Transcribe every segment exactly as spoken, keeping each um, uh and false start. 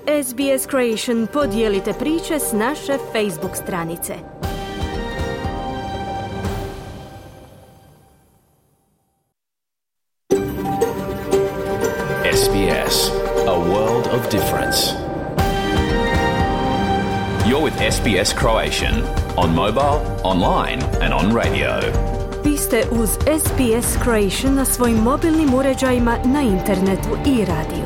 S B S Creation podijelite priče s naše Facebook stranice. S B S, a world of difference. You're with S B S Croatian on mobile, online and on radio. Vi ste uz S B S Croatian na svojim mobilnim uređajima, na internetu i radiju.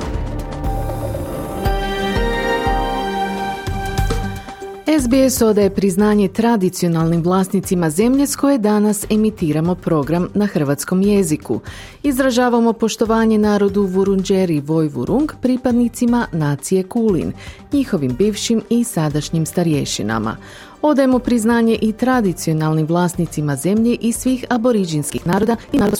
S B S odaje priznanje tradicionalnim vlasnicima zemlje s koje danas emitiramo program na hrvatskom jeziku. Izražavamo poštovanje narodu Vurundjeri Vojvurung, pripadnicima nacije Kulin, njihovim bivšim i sadašnjim starješinama. Odajemo priznanje i tradicionalnim vlasnicima zemlje i svih aboriđinskih naroda i naroda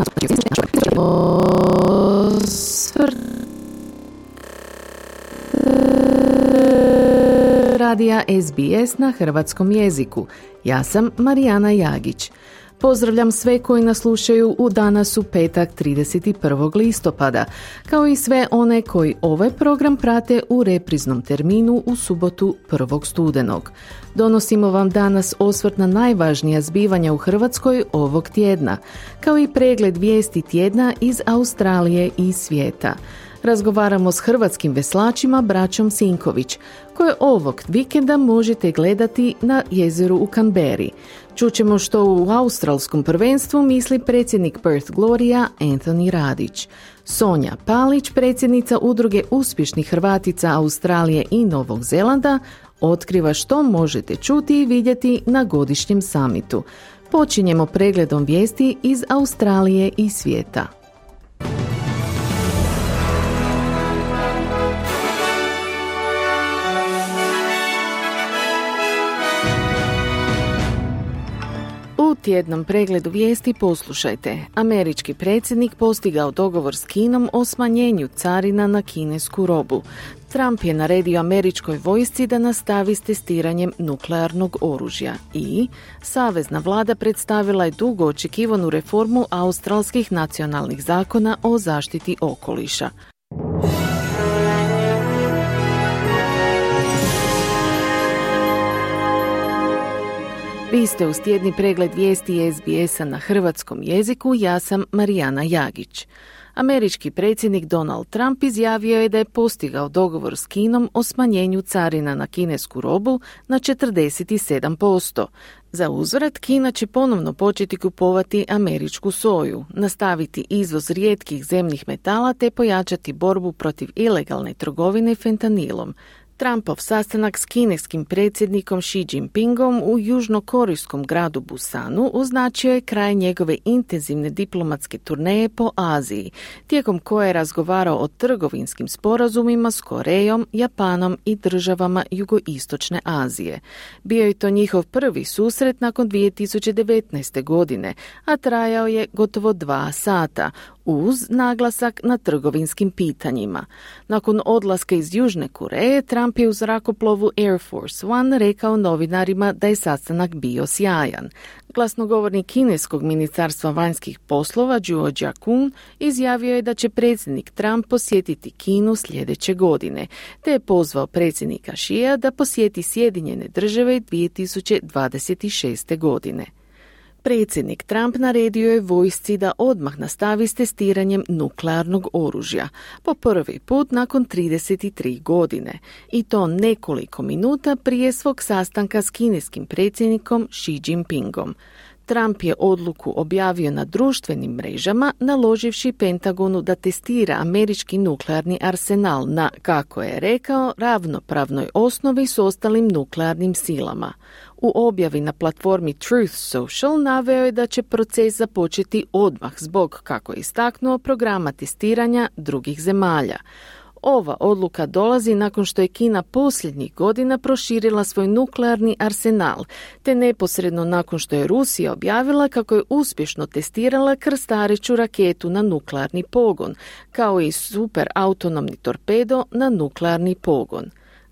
radija S B S na hrvatskom jeziku. Ja sam Marijana Jagić. Pozdravljam sve koji nas slušaju u danas u petak trideset prvog listopada, kao i sve one koji ovaj program prate u repriznom terminu u subotu prvog studenog. Donosimo vam danas osvrt na najvažnija zbivanja u Hrvatskoj ovog tjedna, kao i pregled vijesti tjedna iz Australije i svijeta. Razgovaramo s hrvatskim veslačima braćom Sinković, koje ovog vikenda možete gledati na jezeru u Canberri. Čućemo što u australskom prvenstvu misli predsjednik Perth Gloria Anthony Radić. Sonja Palić, predsjednica udruge uspješnih Hrvatica Australije i Novog Zelanda, otkriva što možete čuti i vidjeti na godišnjem samitu. Počinjemo pregledom vijesti iz Australije i svijeta. U tjednom pregledu vijesti poslušajte. Američki predsjednik postigao dogovor s Kinom o smanjenju carina na kinesku robu. Trump je naredio američkoj vojsci da nastavi s testiranjem nuklearnog oružja. I savezna vlada predstavila je dugo očekivanu reformu australskih nacionalnih zakona o zaštiti okoliša. Vi ste uz tjedni pregled vijesti S B S-a na hrvatskom jeziku, ja sam Marijana Jagić. Američki predsjednik Donald Trump izjavio je da je postigao dogovor s Kinom o smanjenju carina na kinesku robu na četrdeset sedam posto. Za uzvrat, Kina će ponovno početi kupovati američku soju, nastaviti izvoz rijetkih zemnih metala te pojačati borbu protiv ilegalne trgovine fentanilom. Trumpov sastanak s kineskim predsjednikom Xi Jinpingom u južnokorejskom gradu Busanu označio je kraj njegove intenzivne diplomatske turneje po Aziji, tijekom koje je razgovarao o trgovinskim sporazumima s Korejom, Japanom i državama jugoistočne Azije. Bio je to njihov prvi susret nakon dvije tisuće devetnaeste. godine, a trajao je gotovo dva sata, uz naglasak na trgovinskim pitanjima. Nakon odlaska iz Južne Koreje, Trump je u zrakoplovu Air Force One rekao novinarima da je sastanak bio sjajan. Glasnogovornik kineskog ministarstva vanjskih poslova Zhuo Jiakun izjavio je da će predsjednik Trump posjetiti Kinu sljedeće godine, te je pozvao predsjednika Xija da posjeti Sjedinjene države dvije tisuće dvadeset šeste. godine. Predsjednik Trump naredio je vojsci da odmah nastavi s testiranjem nuklearnog oružja, po prvi put nakon trideset tri godine, i to nekoliko minuta prije svog sastanka s kineskim predsjednikom Xi Jinpingom. Trump je odluku objavio na društvenim mrežama, naloživši Pentagonu da testira američki nuklearni arsenal na, kako je rekao, ravnopravnoj osnovi s ostalim nuklearnim silama. U objavi na platformi Truth Social naveo je da će proces započeti odmah zbog, kako je istaknuo, programa testiranja drugih zemalja. Ova odluka dolazi nakon što je Kina posljednjih godina proširila svoj nuklearni arsenal, te neposredno nakon što je Rusija objavila kako je uspješno testirala krstareću raketu na nuklearni pogon, kao i super autonomni torpedo na nuklearni pogon.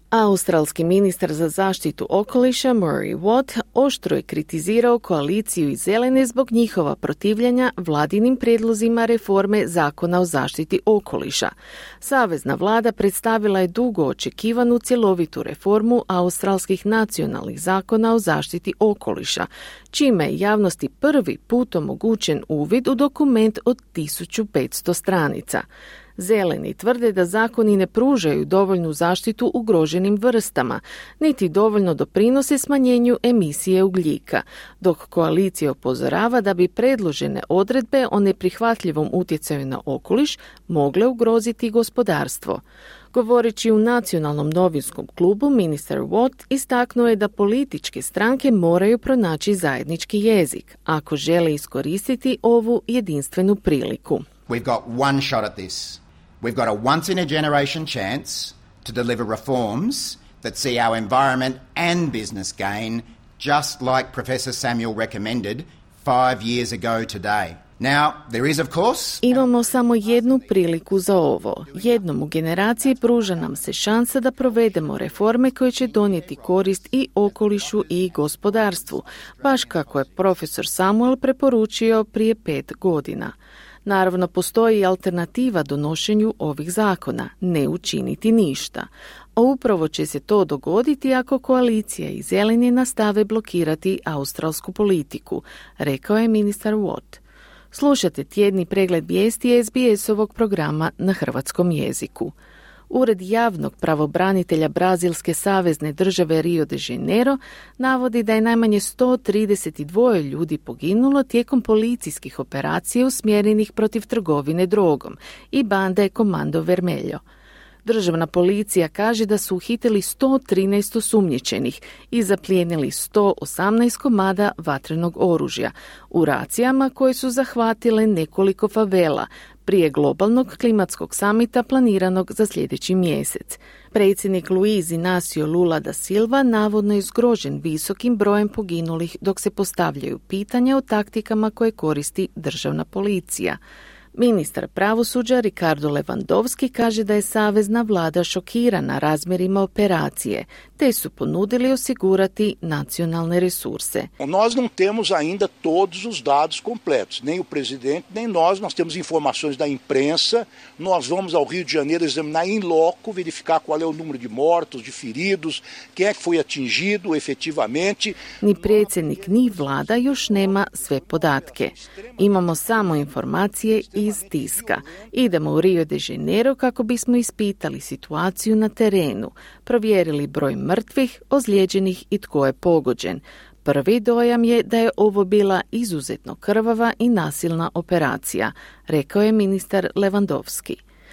Australski ministar za zaštitu okoliša Murray Watt oštro je kritizirao koaliciju i zelene zbog njihova protivljenja vladinim prijedlozima reforme zakona o zaštiti okoliša. Savezna vlada predstavila je dugo očekivanu cjelovitu reformu australskih nacionalnih zakona o zaštiti okoliša, čime je javnosti prvi put omogućen uvid u dokument od tisuću petsto stranica. Zeleni tvrde da zakoni ne pružaju dovoljnu zaštitu ugroženim vrstama, niti dovoljno doprinose smanjenju emisije ugljika, dok koalicija upozorava da bi predložene odredbe o neprihvatljivom utjecaju na okoliš mogle ugroziti gospodarstvo. Govoreći u nacionalnom novinskom klubu, ministar Watt istaknuo je da političke stranke moraju pronaći zajednički jezik ako žele iskoristiti ovu jedinstvenu priliku. We've got one shot at this. We've got a once-in-a-generation chance to deliver reforms that see our environment and business gain, just like Professor Samuel recommended five years ago today. Now, there is, of course... Imamo samo jednu priliku za ovo. Jednom u generaciji pruža nam se šansa da provedemo reforme koje će donijeti korist i okolišu i gospodarstvu, baš kako je profesor Samuel preporučio prije pet godina. Naravno, postoji alternativa donošenju ovih zakona, ne učiniti ništa. A upravo će se to dogoditi ako koalicija i zeleni nastave blokirati australsku politiku, rekao je ministar Watt. Slušate tjedni pregled vijesti es be es-ovog programa na hrvatskom jeziku. Ured javnog pravobranitelja Brazilske savezne države Rio de Janeiro navodi da je najmanje sto trideset dva ljudi poginulo tijekom policijskih operacija usmjerenih protiv trgovine drogom i bande Comando Vermelho. Državna policija kaže da su uhitili sto trinaest osumnjičenih i zaplijenili sto osamnaest komada vatrenog oružja u racijama koje su zahvatile nekoliko favela prije globalnog klimatskog samita planiranog za sljedeći mjesec. Predsjednik Luiz Inácio Lula da Silva navodno je zgrožen visokim brojem poginulih dok se postavljaju pitanja o taktikama koje koristi državna policija. Ministar pravosuđa Ricardo Lewandowski kaže da je savezna vlada šokirana razmjerima operacije, te su ponudili osigurati nacionalne resurse. Nós não temos ainda todos os dados completos, nem o presidente, nem nós. Nós temos informações da imprensa. Nós vamos ao Rio de Janeiro examinar in loco, verificar qual é o número de mortos, de feridos, quem é que foi atingido efetivamente. Ni predsjednik, ni vlada još nema sve podatke. Imamo samo informacije i iz tiska. Idemo u Rio de Janeiro kako bismo ispitali situaciju na terenu, provjerili broj mrtvih, ozlijeđenih i tko je pogođen. Prvi dojam je da je ovo bila izuzetno krvava i nasilna operacija, rekao je ministar Lewandowski.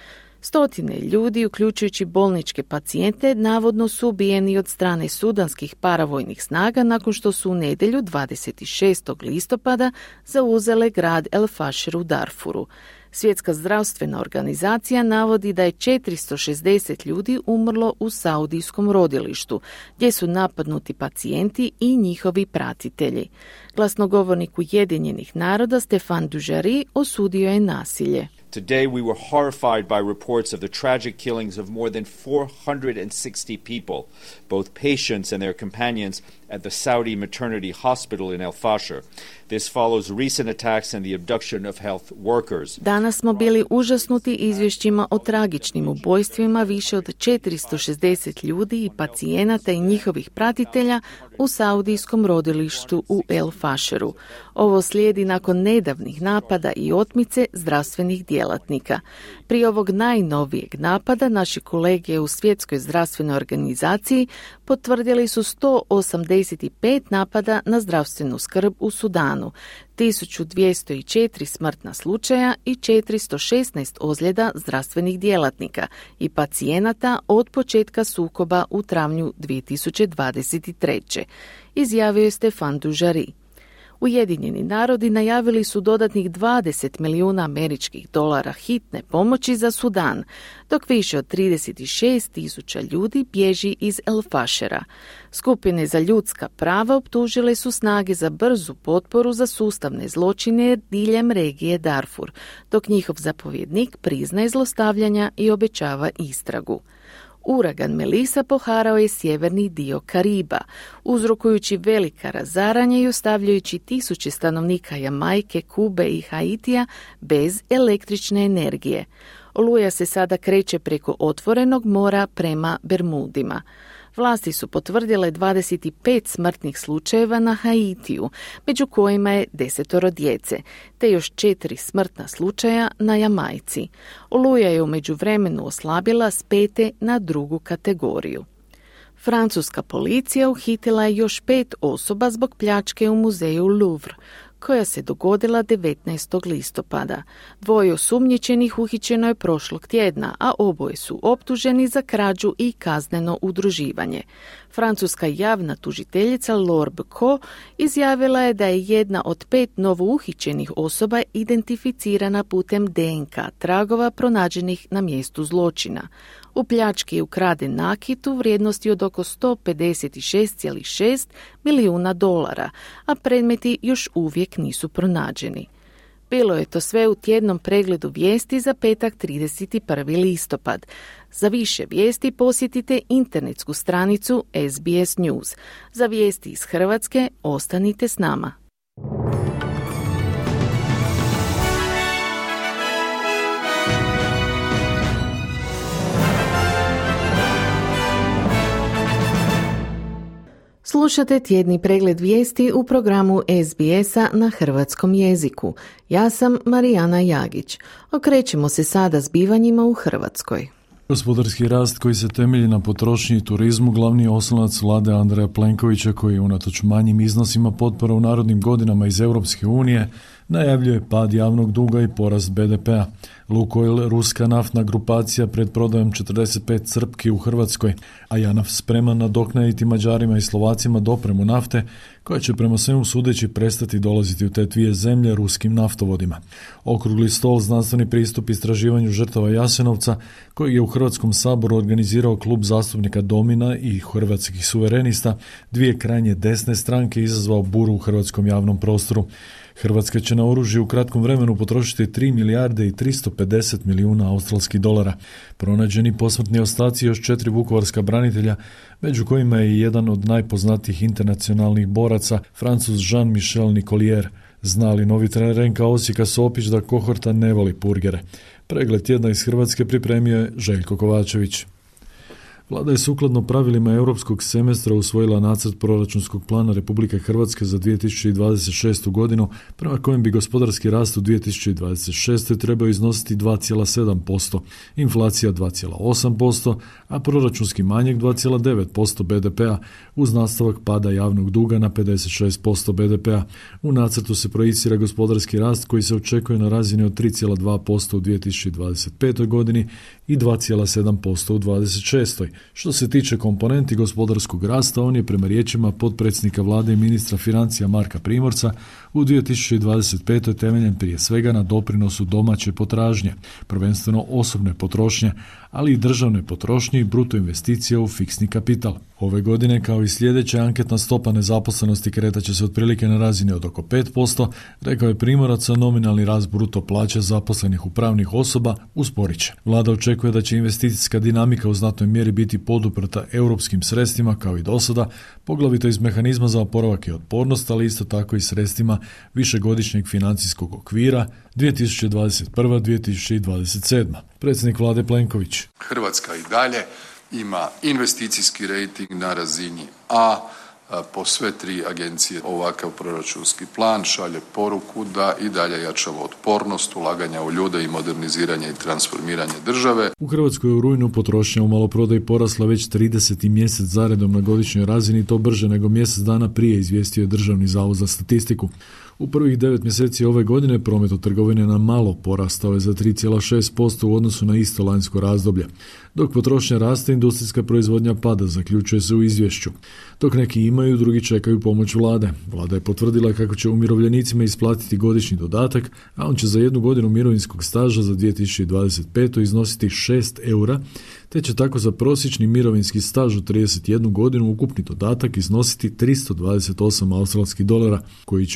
Stotine ljudi, uključujući bolničke pacijente, navodno su ubijeni od strane sudanskih paravojnih snaga nakon što su u nedjelju dvadeset šestog listopada zauzele grad El Fasher u Darfuru. Svjetska zdravstvena organizacija navodi da je četiristo šezdeset ljudi umrlo u saudijskom rodilištu, gdje su napadnuti pacijenti i njihovi pratitelji. Glasnogovornik Ujedinjenih naroda Stefan Dujarric osudio je nasilje. Today we were horrified by reports of the tragic killings of more than four hundred sixty people, both patients and their companions, at the Saudi maternity hospital in El Fasher. This follows recent attacks and the abduction of health workers. Danas smo bili užasnuti izvješćima o tragičnim ubojstvima više od četiristo šezdeset ljudi i pacijenata i njihovih pratitelja u saudijskom rodilištu u El Fasheru. Ovo slijedi nakon nedavnih napada i otmice zdravstvenih djelatnika. Prije ovog najnovijeg napada naši kolege u Svjetskoj zdravstvenoj organizaciji potvrdili su sto osamdeset pet napada na zdravstvenu skrb u Sudanu, tisuću dvjesto četiri smrtna slučaja i četiristo šesnaest ozljeda zdravstvenih djelatnika i pacijenata od početka sukoba u travnju dvije tisuće dvadeset treće. Izjavio je Stefan Dujarric. Ujedinjeni narodi najavili su dodatnih dvadeset milijuna američkih dolara hitne pomoći za Sudan, dok više od trideset šest tisuća ljudi bježi iz El Fashera. Skupine za ljudska prava optužile su snage za brzu potporu za sustavne zločine diljem regije Darfur, dok njihov zapovjednik priznaje zlostavljanja i obećava istragu. Uragan Melissa poharao je sjeverni dio Kariba, uzrokujući velika razaranja i ostavljajući tisuće stanovnika Jamajke, Kube i Haitija bez električne energije. Oluja se sada kreće preko otvorenog mora prema Bermudima. Vlasti su potvrdile dvadeset pet smrtnih slučajeva na Haitiju, među kojima je desetoro djece, te još četiri smrtna slučaja na Jamajci. Oluja je u međuvremenu oslabila s pete na drugu kategoriju. Francuska policija uhitila je još pet osoba zbog pljačke u muzeju Louvre, koja se dogodila devetnaestog listopada. Dvoje osumnjičenih uhićeno je prošlog tjedna, a oboje su optuženi za krađu i kazneno udruživanje. Francuska javna tužiteljica Laure Becot izjavila je da je jedna od pet novouhićenih osoba identificirana putem D N K tragova pronađenih na mjestu zločina. U pljački je ukraden nakit u vrijednosti od oko sto pedeset šest zarez šest milijuna dolara, a predmeti još uvijek nisu pronađeni. Bilo je to sve u tjednom pregledu vijesti za petak trideset prvi listopad. Za više vijesti posjetite internetsku stranicu S B S News. Za vijesti iz Hrvatske ostanite s nama. Slušate tjedni pregled vijesti u programu S B S-a na hrvatskom jeziku. Ja sam Marijana Jagić. Okrećemo se sada zbivanjima u Hrvatskoj. Gospodarski rast koji se temelji na potrošnji i turizmu glavni je oslonac vlade Andreja Plenkovića, koji unatoč manjim iznosima potpora u narodnim godinama iz Europske unije najavljuje pad javnog duga i porast B D P-a. Lukoil, ruska naftna grupacija, pred prodajom četrdeset pet crpki u Hrvatskoj, a JANAF spreman nadoknaditi Mađarima i Slovacima dopremu nafte, koja će prema svemu sudeći prestati dolaziti u te dvije zemlje ruskim naftovodima. Okrugli stol, znanstveni pristup istraživanju žrtava Jasenovca, koji je u Hrvatskom saboru organizirao klub zastupnika Domina i Hrvatskih suverenista, dvije krajnje desne stranke, izazvao buru u hrvatskom javnom prostoru. Hrvatska će na oružje u kratkom vremenu potrošiti tri milijarde i tristo pedeset milijuna australskih dolara. Pronađeni posmrtni ostaci još četiri vukovarska branitelja, među kojima je i jedan od najpoznatijih internacionalnih boraca, Francuz Jean-Michel Nicolier. Zna li novi trener R N K Osijeka Sopić da kohorta ne voli purgere? Pregled tjedna iz Hrvatske pripremio je Željko Kovačević. Vlada je sukladno pravilima europskog semestra usvojila nacrt proračunskog plana Republike Hrvatske za dvije tisuće dvadeset šestu godinu, prema kojem bi gospodarski rast u dvije tisuće dvadeset šestoj trebao iznositi dva zarez sedam posto, inflacija dva zarez osam posto, a proračunski manjak dva zarez devet posto B D P-a, uz nastavak pada javnog duga na pedeset šest posto B D P-a. U nacrtu se projicira gospodarski rast koji se očekuje na razini od tri zarez dva posto u dvije tisuće dvadeset petoj godini i dva zarez sedam posto u dvadeset šestoj. Što se tiče komponenti gospodarskog rasta, on je prema riječima potpredsjednika vlade i ministra financija Marka Primorca u dvije tisuće dvadeset petoj temeljen prije svega na doprinosu domaće potražnje, prvenstveno osobne potrošnje, ali i državne potrošnje i bruto investicija u fiksni kapital. Ove godine, kao i sljedeća, anketna stopa nezaposlenosti kretaće se otprilike na razini od oko pet posto, rekao je Primorac, a nominalni rast bruto plaća zaposlenih u pravnih osoba usporit će. Vlada očekuje da će investicijska dinamika u znatnoj mjeri biti poduprta europskim sredstvima kao i dosada, poglavito iz mehanizma za oporavak i otpornost, ali isto tako i sredstvima višegodišnjeg financijskog okvira dvije tisuće dvadeset prva do dvije tisuće dvadeset sedma. Predsjednik vlade Plenković. Hrvatska i dalje ima investicijski rejting na razini A, po sve tri agencije. Ovakav proračunski plan šalje poruku da i dalje jačamo otpornost, ulaganja u ljude i moderniziranje i transformiranje države. U Hrvatskoj je u rujnu potrošnja u maloprodaji porasla već trideseti mjesec zaredom na godišnjoj razini, to brže nego mjesec dana prije, izvijestio je Državni zavod za statistiku. U prvih devet mjeseci ove godine promet od trgovine na malo porastao je za tri zarez šest posto u odnosu na isto lanjsko razdoblje. Dok potrošnja raste, industrijska proizvodnja pada, zaključuje se u izvješću. Dok neki imaju, drugi čekaju pomoć vlade. Vlada je potvrdila kako će umirovljenicima isplatiti godišnji dodatak, a on će za jednu godinu mirovinskog staža za dvije tisuće dvadeset petu iznositi šest eura, te će tako za prosječni mirovinski staž od trideset jednu godinu ukupni dodatak iznositi tristo dvadeset osam australskih dolara, koji će umirovljenici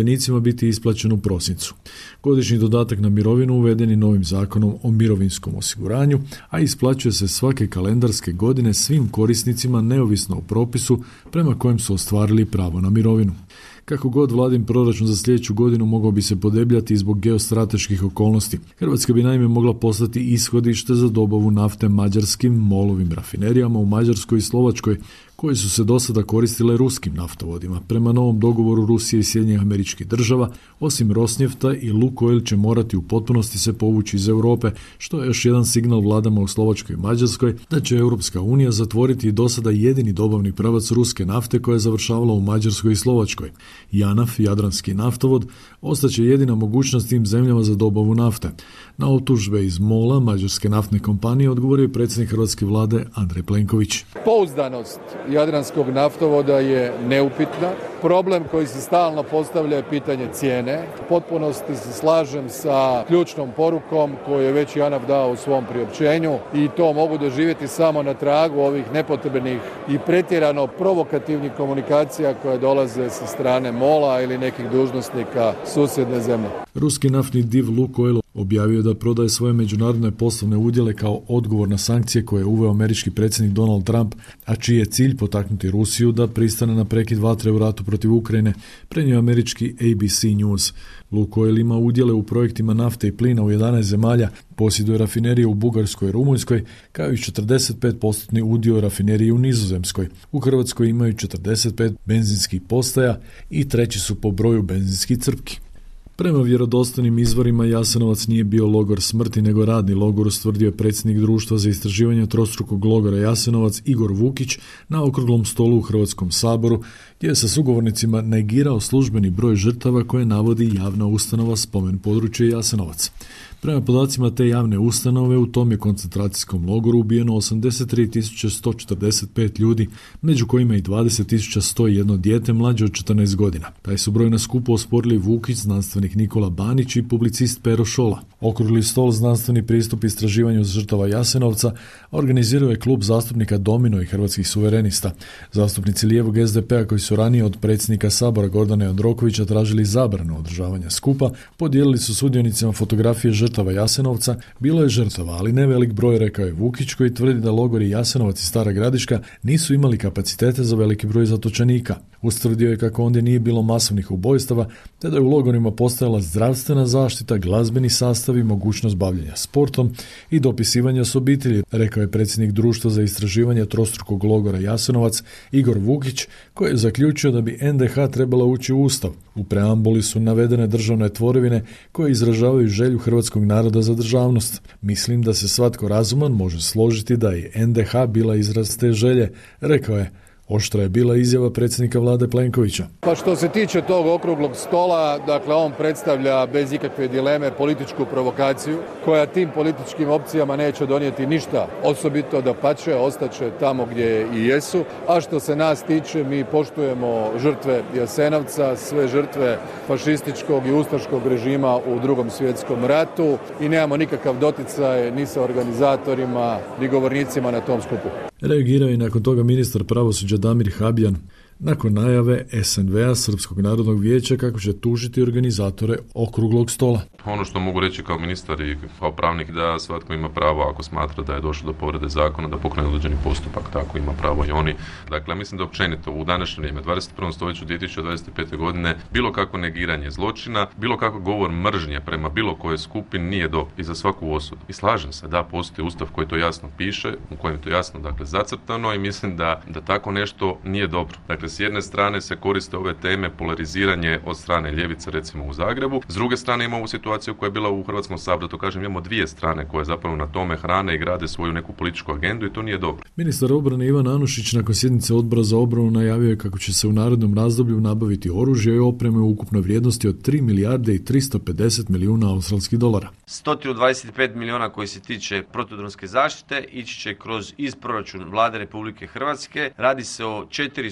umirovljenicima biti isplaćen u prosincu. Godišnji dodatak na mirovinu uveden je novim zakonom o mirovinskom osiguranju, a isplaćuje se svake kalendarske godine svim korisnicima neovisno o propisu prema kojem su ostvarili pravo na mirovinu. Kako god vladin proračun za sljedeću godinu mogao bi se podebljati zbog geostrateških okolnosti. Hrvatska bi naime mogla postati ishodište za dobavu nafte mađarskim molovim rafinerijama u Mađarskoj i Slovačkoj, koje su se do sada koristile ruskim naftovodima. Prema novom dogovoru Rusije i Sjedinjenih Američkih Država, osim Rosnjefta i Lukoil će morati u potpunosti se povući iz Europe, što je još jedan signal vladama u Slovačkoj i Mađarskoj da će Europska unija zatvoriti i do sada jedini dobavni pravac ruske nafte koja je završavala u Mađarskoj i Slovačkoj. JANAF, Jadranski naftovod, ostaće jedina mogućnost tim zemljama za dobavu nafte. Na optužbe iz MOL-a, mađarske naftne kompanije, odgovorio je predsjednik hrvatske vlade Andrej Plenković. Pouzdanost Jadranskog naftovoda je neupitna. Problem koji se stalno postavlja je pitanje cijene. U potpunosti se slažem sa ključnom porukom koju je već JANAF dao u svom priopćenju i to mogu doživjeti samo na tragu ovih nepotrebnih i pretjerano provokativnih komunikacija koje dolaze sa strane MOL-a ili nekih dužnosnika susjedne zemlje. Ruski naftni div Lukoil objavio da prodaje svoje međunarodne poslovne udjele kao odgovor na sankcije koje je uveo američki predsjednik Donald Trump, a čiji je cilj potaknuti Rusiju da pristane na prekid vatre u ratu protiv Ukrajine, prenio američki A B C News. Lukoil ima udjele u projektima nafte i plina u jedanaest zemalja, posjeduje rafinerije u Bugarskoj i Rumunjskoj, kao i četrdeset pet posto udio rafinerije u Nizozemskoj. U Hrvatskoj imaju četrdeset pet benzinskih postaja i treći su po broju benzinskih crpki. Prema vjerodostojnim izvorima, Jasenovac nije bio logor smrti, nego radni logor, ustvrdio je predsjednik Društva za istraživanje trostrukog logora Jasenovac Igor Vukić na okruglom stolu u Hrvatskom saboru, gdje je sa sugovornicima negirao službeni broj žrtava koje navodi javna ustanova Spomen područje Jasenovac. Prema podacima te javne ustanove, u tom je koncentracijskom logoru ubijeno osamdeset tri tisuće sto četrdeset pet ljudi, među kojima i dvadeset tisuća sto jedan dijete mlađe od četrnaest godina. Taj su broj na skupu osporili Vukić, znanstvenik Nikola Banić i publicist Pero Šola. Okrugli stol znanstveni pristup istraživanju žrtava Jasenovca organizirao je klub zastupnika Domino i Hrvatskih suverenista. Zastupnici lijevog S D P-a koji su ranije od predsjednika Sabora Gordana Jandrokovića tražili zabranu održavanja skupa, podijelili su sudionicima fotografije žrtava Jasenovca. Bilo je žrtava, ali ne velik broj, rekao je Vukić, koji tvrdi da logori Jasenovac i Stara Gradiška nisu imali kapacitete za veliki broj zatočenika. Ustvrdio je kako ondje nije bilo masovnih ubojstava, te da je u logorima postojala zdravstvena zaštita, glazbeni sastav i mogućnost bavljenja sportom i dopisivanja s obitelji, rekao je predsjednik Društva za istraživanje trostrukog logora Jasenovac Igor Vukić, koji je zaključio da bi N D H trebala ući u Ustav. U preambuli su navedene državne tvorevine koje izražavaju želju hrvatskog naroda za državnost. Mislim da se svatko razuman može složiti da je N D H bila izraz te želje, rekao je. Oštra je bila izjava predsjednika vlade Plenkovića. Pa što se tiče tog okruglog stola, dakle on predstavlja bez ikakve dileme političku provokaciju koja tim političkim opcijama neće donijeti ništa osobito, da pače, ostaće tamo gdje i jesu. A što se nas tiče, mi poštujemo žrtve Jasenovca, sve žrtve fašističkog i ustaškog režima u Drugom svjetskom ratu i nemamo nikakav doticaj ni sa organizatorima, ni govornicima na tom skupu. Reagirao je nakon toga ministar pravosuđa Damir Habijan nakon najave S N V-a, Srpskog narodnog vijeća, kako će tužiti organizatore okruglog stola. Ono što mogu reći kao ministar i kao pravnik, da svatko ima pravo, ako smatra da je došlo do povrede zakona, da pokrene određeni postupak, tako ima pravo i oni. Dakle, mislim da općenito u današnje vrijeme, dvadeset prvom stoljeću dvije tisuće dvadeset pete. godine, bilo kakvo negiranje zločina, bilo kako govor mržnje prema bilo kojoj skupini nije dobro i za svaku osudu. I slažem se, da postoji ustav koji to jasno piše, u kojem je to jasno dakle zacrtano i mislim da, da tako nešto nije dobro. Dakle, s jedne strane se koriste ove teme polariziranje od strane ljevice, recimo u Zagrebu, s druge strane imamo ovu situaciju koja je bila u Hrvatskom saboru, to kažem, imamo dvije strane koje zapravo na tome hrane i grade svoju neku političku agendu i to nije dobro. Ministar obrane Ivan Anušić nakon sjednice Odbora za obranu najavio je kako će se u narednom razdoblju nabaviti oružje i opreme u ukupnoj vrijednosti od tri milijarde i tristo pedeset milijuna australskih dolara. sto dvadeset pet milijuna koji se tiče protudronske zaštite ići će kroz iz proračun Vlade Republike Hrvatske. Radi se o četiri sustava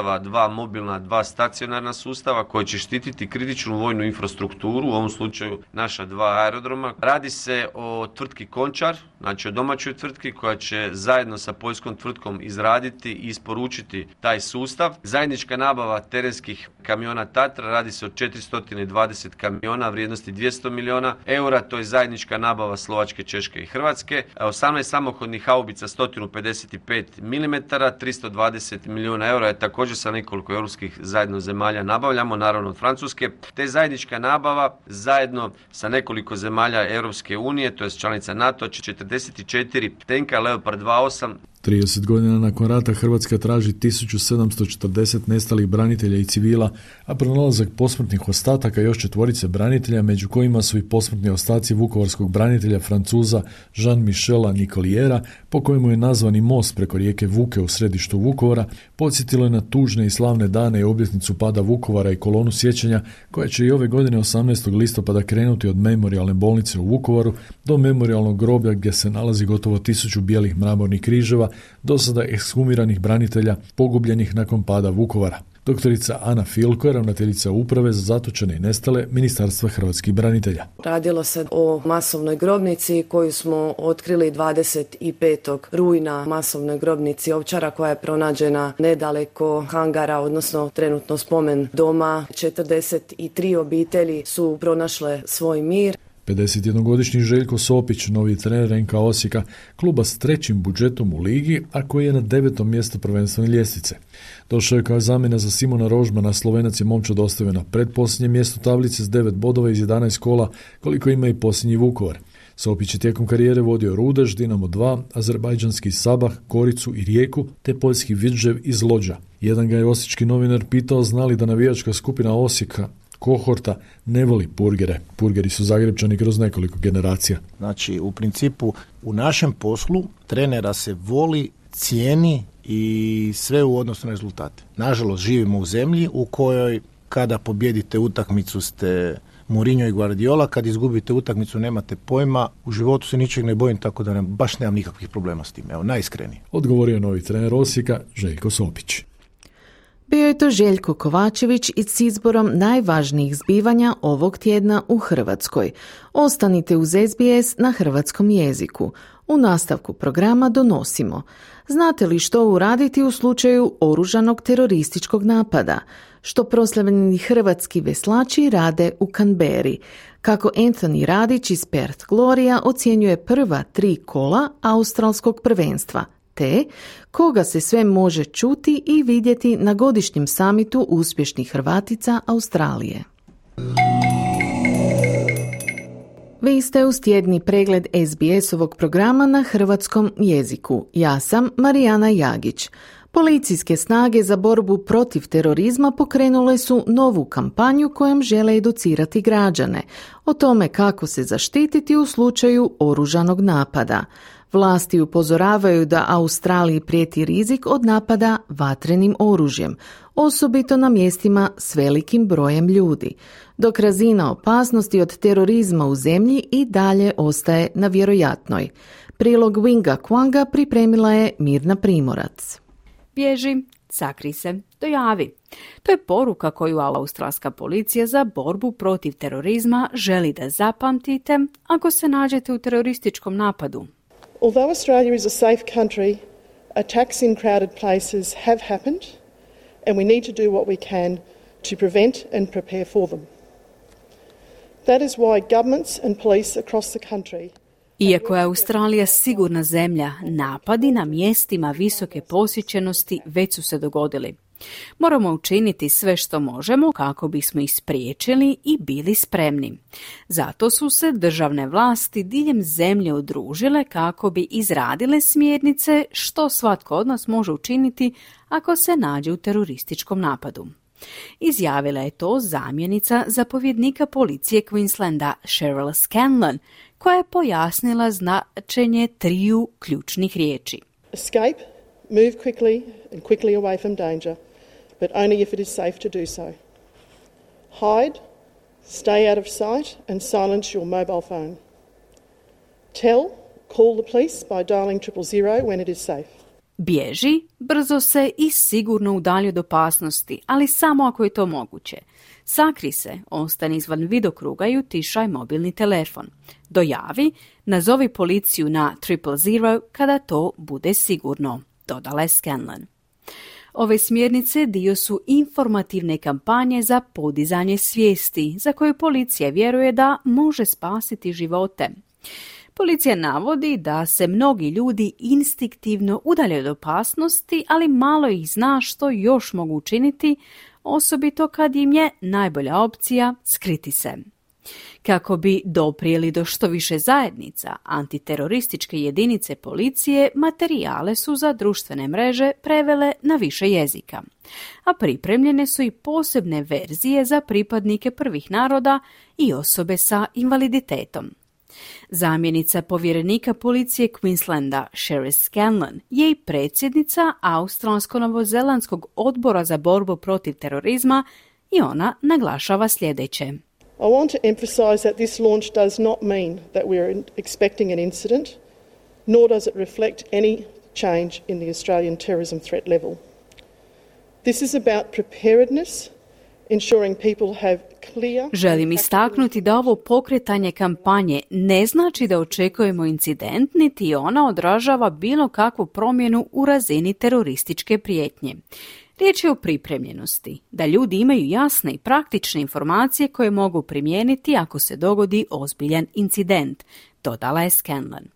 sustava, dva mobilna, dva stacionarna sustava koji će štititi kritičnu vojnu infrastrukturu, u ovom slučaju naša dva aerodroma. Radi se o tvrtki Končar, znači o domaćoj tvrtki koja će zajedno sa poljskom tvrtkom izraditi i isporučiti taj sustav. Zajednička nabava terenskih kamiona Tatra, radi se o četiristo dvadeset kamiona vrijednosti dvjesto milijuna eura, to je zajednička nabava Slovačke, Češke i Hrvatske. osamnaest samohodnih haubica sto pedeset pet milimetara, tristo dvadeset milijuna eura je također sa nekoliko europskih zajedno zemalja nabavljamo, naravno od Francuske. Te zajednička nabava zajedno sa nekoliko zemalja Europske unije, to je članica NATO, četrdeset četiri tenka Leopard dva osam. trideset godina nakon rata Hrvatska traži tisuću sedamsto četrdeset nestalih branitelja i civila, a pronalazak posmrtnih ostataka još četvorice branitelja, među kojima su i posmrtni ostaci vukovarskog branitelja Francuza Jean-Michela Nicoliera, po kojemu je nazvani most preko rijeke Vuke u središtu Vukovara, podsjetilo je na tužne i slavne dane i obljetnicu pada Vukovara i kolonu sjećanja, koja će i ove godine osamnaestog listopada krenuti od memorijalne bolnice u Vukovaru do memorijalnog groblja gdje se nalazi gotovo tisuću bijelih mramornih križeva, do sada ekshumiranih branitelja pogubljenih nakon pada Vukovara. Doktorica Ana Filko je ravnateljica uprave za zatočene i nestale Ministarstva hrvatskih branitelja. Radilo se o masovnoj grobnici koju smo otkrili dvadeset petog rujna, masovnoj grobnici Ovčara koja je pronađena nedaleko hangara, odnosno trenutno spomen doma. četrdeset tri obitelji su pronašle svoj mir. pedesetjednogodišnji Željko Sopić, novi trener en ka Osijeka, kluba s trećim budžetom u ligi, a koji je na devetom mjestu prvenstvene ljestvice. Došao je kao zamjena za Simona Rožmana, Slovenac je momčad ostavio na predposljednjem mjestu tablice s devet bodova iz jedanaest kola, koliko ima i posljednji Vukovar. Sopić je tijekom karijere vodio Rudež, Dinamo dva, azerbajdžanski Sabah, Goricu i Rijeku, te poljski Vidžev iz Lodža. Jedan ga je osječki novinar pitao znali da navijačka skupina Osijeka kohorta ne voli purgere. Purgeri su Zagrepčani kroz nekoliko generacija. Znači, u principu, u našem poslu trenera se voli, cijeni i sve u odnosu na rezultate. Nažalost, živimo u zemlji u kojoj kada pobjedite utakmicu ste Mourinho i Guardiola, kad izgubite utakmicu nemate pojma, u životu se ničeg ne bojim, tako da ne, baš nemam nikakvih problema s tim. Evo, najiskreniji. Odgovorio novi trener Osijeka, Željko Sopić. Bio je to Željko Kovačević i s izborom najvažnijih zbivanja ovog tjedna u Hrvatskoj. Ostanite uz es be es na hrvatskom jeziku. U nastavku programa donosimo. Znate li što uraditi u slučaju oružanog terorističkog napada? Što proslavljeni hrvatski veslači rade u Canberri? Kako Anthony Radić iz Perth Gloria ocjenjuje prva tri kola australskog prvenstva? Te koga se sve može čuti i vidjeti na godišnjem samitu uspješnih Hrvatica Australije. Vi ste uz tjedni pregled es be esovog programa na hrvatskom jeziku. Ja sam Marijana Jagić. Policijske snage za borbu protiv terorizma pokrenule su novu kampanju kojom žele educirati građane o tome kako se zaštititi u slučaju oružanog napada. Vlasti upozoravaju da Australiji prijeti rizik od napada vatrenim oružjem, osobito na mjestima s velikim brojem ljudi, dok razina opasnosti od terorizma u zemlji i dalje ostaje na vjerojatnoj. Prilog Winga Kwanga pripremila je Mirna Primorac. Bježi, sakri se, dojavi. To je poruka koju australska policija za borbu protiv terorizma želi da zapamtite ako se nađete u terorističkom napadu. Although Australia is a safe country, attacks in crowded places have happened and we need to do what we can to prevent and prepare for them. That is why governments and police across the country. Iako je Australija sigurna zemlja, napadi na mjestima visoke posjećenosti već su se dogodili. Moramo učiniti sve što možemo kako bismo ih spriječili i bili spremni. Zato su se državne vlasti diljem zemlje udružile kako bi izradile smjernice što svatko od nas može učiniti ako se nađe u terorističkom napadu. Izjavila je to zamjenica zapovjednika policije Queenslanda Cheryl Scanlon, koja je pojasnila značenje triju ključnih riječi. Escape, move quickly and quickly away from danger, but only if it is safe to do so. Hide, stay out of sight and silence your mobile phone. Tell, call the police by dialing triple zero when it is safe. Bježi, brzo se i sigurno udalji od opasnosti, ali samo ako je to moguće. Sakri se, ostani izvan vidokruga i utišaj mobilni telefon. Dojavi, nazovi policiju na triple zero kada to bude sigurno, dodala je Scanlon. Ove smjernice dio su informativne kampanje za podizanje svijesti, za koju policija vjeruje da može spasiti živote. Policija navodi da se mnogi ljudi instinktivno udaljaju od opasnosti, ali malo ih zna što još mogu učiniti, osobito kad im je najbolja opcija skriti se. Kako bi doprijeli do što više zajednica, antiterorističke jedinice policije materijale su za društvene mreže prevele na više jezika, a pripremljene su i posebne verzije za pripadnike prvih naroda i osobe sa invaliditetom. Zamjenica povjerenika policije Queenslanda, Sherry Scanlon, je i predsjednica Australsko-novozelandskog odbora za borbu protiv terorizma i ona naglašava sljedeće. I want to emphasise that this launch does not mean that we are expecting an incident, nor does it reflect any change in the Australian terrorism threat level. This is about preparedness, ensuring people have clear... Želim istaknuti da ovo pokretanje kampanje ne znači da očekujemo incident, niti ona odražava bilo kakvu promjenu u razini terorističke prijetnje. Riječ je o pripremljenosti, da ljudi imaju jasne i praktične informacije koje mogu primijeniti ako se dogodi ozbiljan incident, dodala je Scanlon.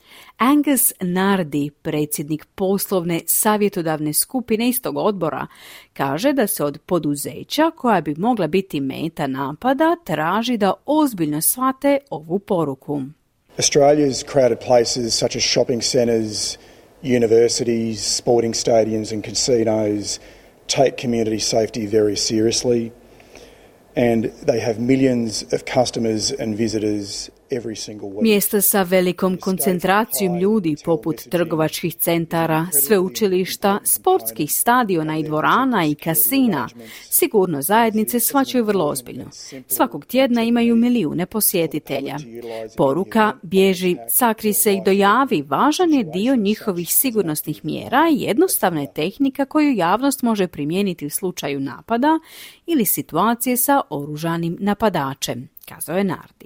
Angus Nardi, predsjednik poslovne savjetodavne skupine istog odbora, kaže da se od poduzeća koja bi mogla biti meta napada traži da ozbiljno shvate ovu poruku. Australia's crowded places such as shopping centres, universities, sporting stadiums and casinos take community safety very seriously, and they have millions of customers and visitors every single week. Mjesta sa velikom koncentracijom ljudi poput trgovačkih centara, sveučilišta, sportskih stadiona i dvorana i kasina sigurno zajednice shvaćaju vrlo ozbiljno. Svakog tjedna imaju milijune posjetitelja. Poruka bježi, sakri se i dojavi važan je dio njihovih sigurnosnih mjera i jednostavna je tehnika koju javnost može primijeniti u slučaju napada ili situacije sa oružanim napadačem, kazao je Nardi.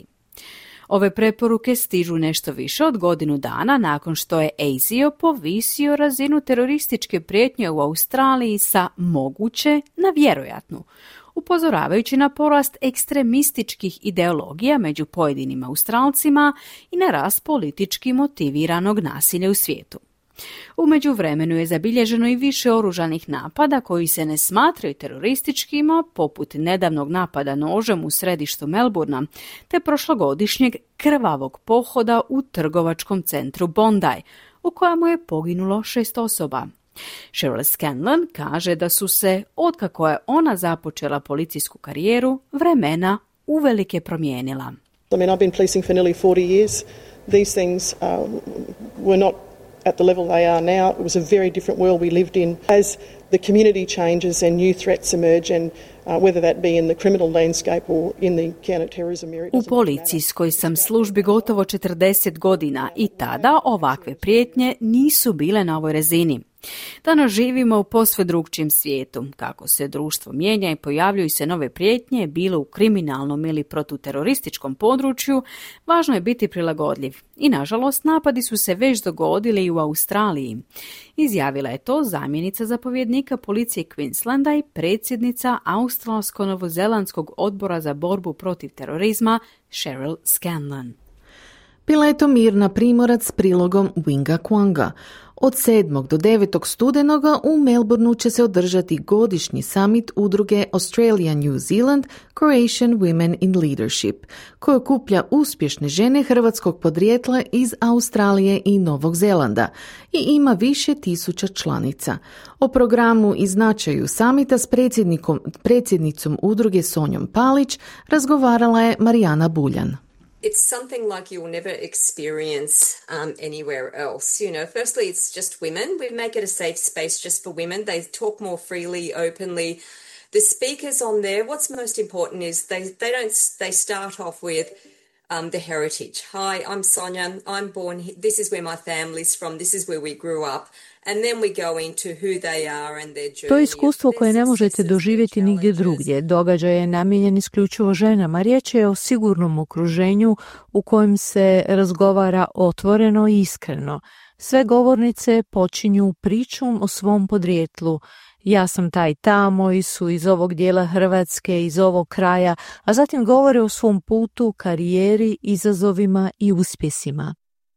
Ove preporuke stižu nešto više od godinu dana nakon što je A S I O povisio razinu terorističke prijetnje u Australiji sa moguće na vjerojatnu, upozoravajući na porast ekstremističkih ideologija među pojedinim Australcima i na rast politički motiviranog nasilja u svijetu. U međuvremenu je zabilježeno i više oružanih napada koji se ne smatraju terorističkima, poput nedavnog napada nožem u središtu Melbourna, te prošlogodišnjeg krvavog pohoda u trgovačkom centru Bondi, u kojemu je poginulo šest osoba. Sheryl Scanlon kaže da su se, otkako je ona započela policijsku karijeru, vremena uvelike promijenila. I mean, I've been policing for nearly forty years. These things uh, were not at the level they are now. It was a very different world we lived in. As the community changes and new threats emerge, and uh, whether that be in the criminal landscape or in the counter-terrorism area. U policijskoj sam službi gotovo četrdeset godina i tada ovakve prijetnje nisu bile na ovoj razini. Danas živimo u posve drugčijem svijetu. Kako se društvo mijenja i pojavljuju se nove prijetnje, bilo u kriminalnom ili protuterorističkom području, važno je biti prilagodljiv. I nažalost, napadi su se već dogodili i u Australiji. Izjavila je to zamjenica zapovjednika policije Queenslanda i predsjednica Australsko-novozelandskog odbora za borbu protiv terorizma Sherry Scanlon. Bila je to Mirna Primorac s prilogom Winga Kwanga. Od sedmog do devetog studenoga u Melbourneu će se održati godišnji summit udruge Australia New Zealand Croatian Women in Leadership, koji okuplja uspješne žene hrvatskog podrijetla iz Australije i Novog Zelanda i ima više tisuća članica. O programu i značaju samita s predsjednikom, predsjednicom udruge Sonjom Palić razgovarala je Marijana Buljan. It's something like you'll never experience um, anywhere else. You know, firstly, it's just women. We make it a safe space just for women. They talk more freely, openly. The speakers on there, what's most important is they, they don't, they start off with um, the heritage. Hi, I'm Sonia. I'm born here. This is where my family's from. This is where we grew up. And then we go into who they are and their journey. To je iskustvo koje ne možete doživjeti nigdje drugdje. Događaj je namijenjen isključivo ženama. Riječ je o sigurnom okruženju u kojem se razgovara otvoreno i iskreno. Sve govornice počinju pričom o svom podrijetlu. Ja sam taj tamo i su iz ovog dijela Hrvatske, iz ovog kraja, a zatim govore o svom putu, karijeri, izazovima i uspjesima.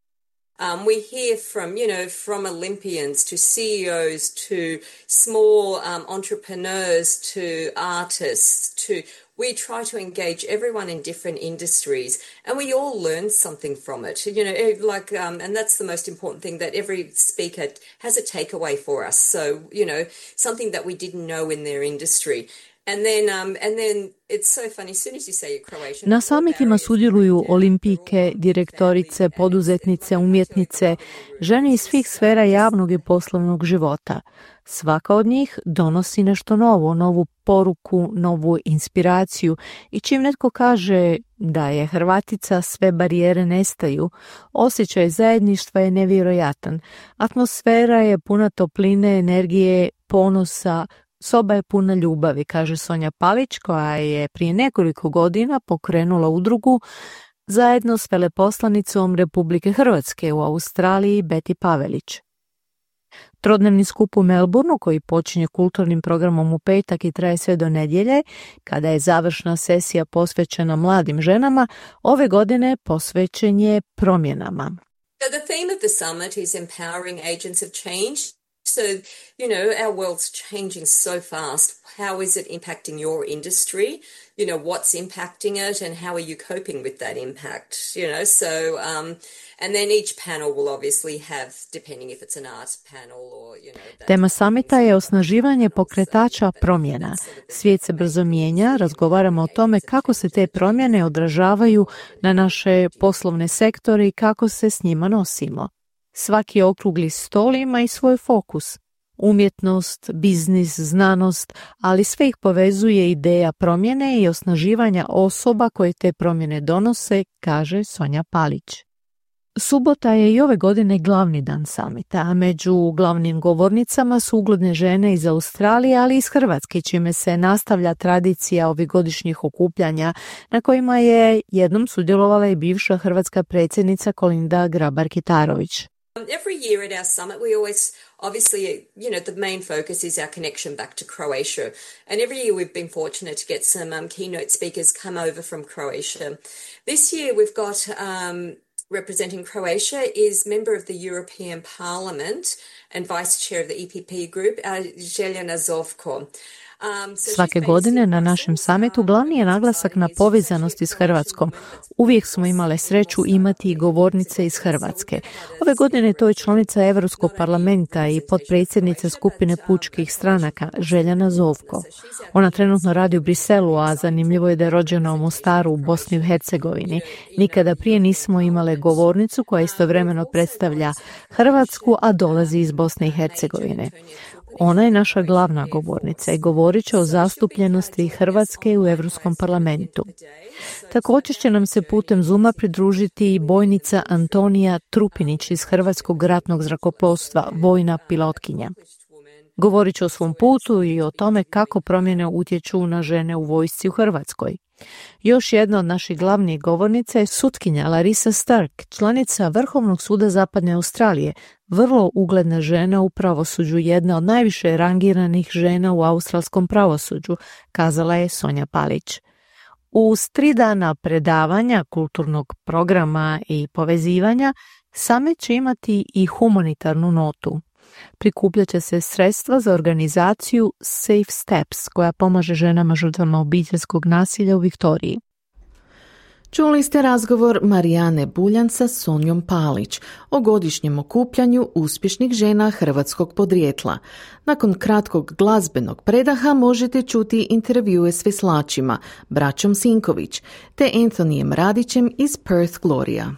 Um, we hear from, you know, from Olympians to C E Os to small um, entrepreneurs to artists to we try to engage everyone in different industries and we all learn something from it, you know, like, um, and that's the most important thing, that every speaker has a takeaway for us. So, you know, something that we didn't know in their industry. And then, um, and then it's so funny, as soon as you say you're Croatian... Na samitima sudjeluju olimpijke, direktorice, poduzetnice, umjetnice, žene iz svih sfera javnog i poslovnog života. Svaka od njih donosi nešto novo, novu poruku, novu inspiraciju i čim netko kaže da je Hrvatica, sve barijere nestaju, osjećaj zajedništva je nevjerojatan. Atmosfera je puna topline, energije, ponosa, soba je puna ljubavi, kaže Sonja Palić, koja je prije nekoliko godina pokrenula udrugu zajedno s veleposlanicom Republike Hrvatske u Australiji Beti Pavelić. Trodnevni skup u Melbourneu, koji počinje kulturnim programom u petak i traje sve do nedjelje, kada je završna sesija posvećena mladim ženama, ove godine posvećen je promjenama. So the theme of the summit is empowering agents of change. So, you know, our world's changing so fast. How is it impacting your industry? You know, what's impacting it and how are you coping with that impact? You know, so, um, and then each panel will obviously have, depending if it's an art panel or, you know... That... Tema samita je osnaživanje pokretača promjena. Svijet se brzo mijenja, razgovaramo o tome kako se te promjene odražavaju na naše poslovne sektore i kako se s njima nosimo. Svaki okrugli stol ima i svoj fokus. Umjetnost, biznis, znanost, ali sve ih povezuje ideja promjene i osnaživanja osoba koje te promjene donose, kaže Sonja Palić. Subota je i ove godine glavni dan samita, a među glavnim govornicama su ugledne žene iz Australije, ali i iz Hrvatske, čime se nastavlja tradicija ovih godišnjih okupljanja na kojima je jednom sudjelovala i bivša hrvatska predsjednica Kolinda Grabar-Kitarović. Every year at our summit, we always, obviously, you know, the main focus is our connection back to Croatia. And every year we've been fortunate to get some um, keynote speakers come over from Croatia. This year we've got, um, representing Croatia, is member of the European Parliament and vice chair of the E P P group, uh, Željana Zovko. Svake godine na našem samitu glavni je naglasak na povezanosti s Hrvatskom. Uvijek smo imale sreću imati i govornice iz Hrvatske. Ove godine to je članica Europskog parlamenta i potpredsjednica skupine pučkih stranaka Željana Zovko. Ona trenutno radi u Briselu, a zanimljivo je da je rođena u Mostaru u Bosni i Hercegovini. Nikada prije nismo imale govornicu koja istovremeno predstavlja Hrvatsku, a dolazi iz Bosne i Hercegovine. Ona je naša glavna govornica i govorit će o zastupljenosti Hrvatske u Europskom parlamentu. Također će nam se putem Zooma pridružiti i bojnica Antonija Trupinić iz Hrvatskog ratnog zrakoplovstva, vojna pilotkinja. Govorit će o svom putu i o tome kako promjene utječu na žene u vojsci u Hrvatskoj. Još jedna od naših glavnih govornica je sutkinja Larissa Stark, članica Vrhovnog suda Zapadne Australije, vrlo ugledna žena u pravosuđu, jedna od najviše rangiranih žena u australskom pravosuđu, kazala je Sonja Palić. Uz tri dana predavanja, kulturnog programa i povezivanja, summit će imati i humanitarnu notu. Prikupljat će se sredstva za organizaciju Safe Steps, koja pomaže ženama žrtvama obiteljskog nasilja u Viktoriji. Čuli ste razgovor Marijane Buljan sa Sonjom Palić o godišnjem okupljanju uspješnih žena hrvatskog podrijetla. Nakon kratkog glazbenog predaha možete čuti intervjue s veslačima, braćom Sinković, te Anthonyjem Radićem iz Perth Gloria.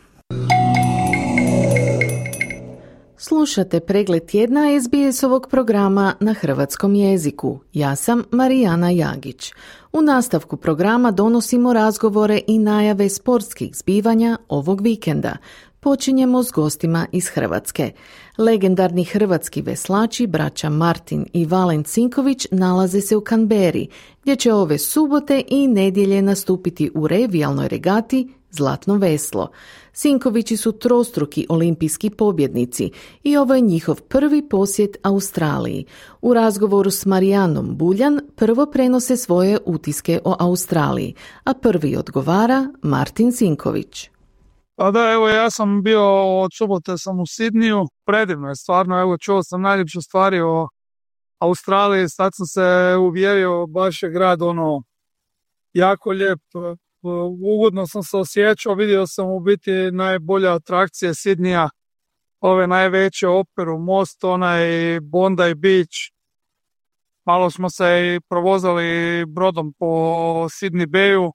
Slušate pregled tjedna S B S-ovog programa na hrvatskom jeziku. Ja sam Marijana Jagić. U nastavku programa donosimo razgovore i najave sportskih zbivanja ovog vikenda. Počinjemo s gostima iz Hrvatske. Legendarni hrvatski veslači, braća Martin i Valen Cinković, nalaze se u Canberri, gdje će ove subote i nedjelje nastupiti u revijalnoj regati Zlatno veslo. Cinkovići su trostruki olimpijski pobjednici i ovo je njihov prvi posjet Australiji. U razgovoru s Marijanom Buljan prvo prenose svoje utiske o Australiji, a prvi odgovara Martin Cinković. Pa da, evo ja sam bio od subote sam u Sidniju, predivno je stvarno, evo čuo sam najljepše stvari o Australiji, sad sam se uvjerio, baš je grad ono jako lijep, ugodno sam se osjećao, vidio sam u biti najbolje atrakcije Sidnija, ove najveće operu, most, onaj Bondi Beach, malo smo se i provozali brodom po Sydney Bayu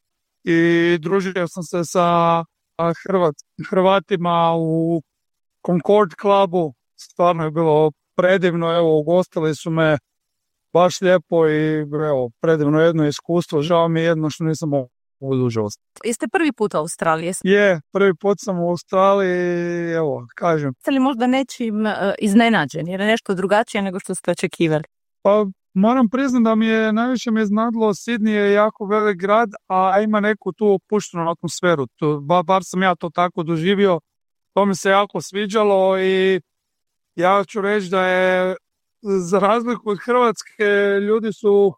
i družio sam se sa Hrvat, Hrvatima u Concord klubu, stvarno je bilo predivno, evo ugostili su me baš lijepo i evo, predivno jedno iskustvo, žao mi je jedno što nisam mogu duže ostati. Jeste prvi put u Australiji? Je, prvi put sam u Australiji, evo, kažem. Jeste li možda nečim uh, iznenađeni, jer je nešto drugačije nego što ste očekivali? Pa moram priznati da mi je najviše me iznadilo, Sydney je jako velik grad, a ima neku tu opuštenu atmosferu. Tu, bar, bar sam ja to tako doživio, to mi se jako sviđalo i ja ću reći da je za razliku od Hrvatske ljudi su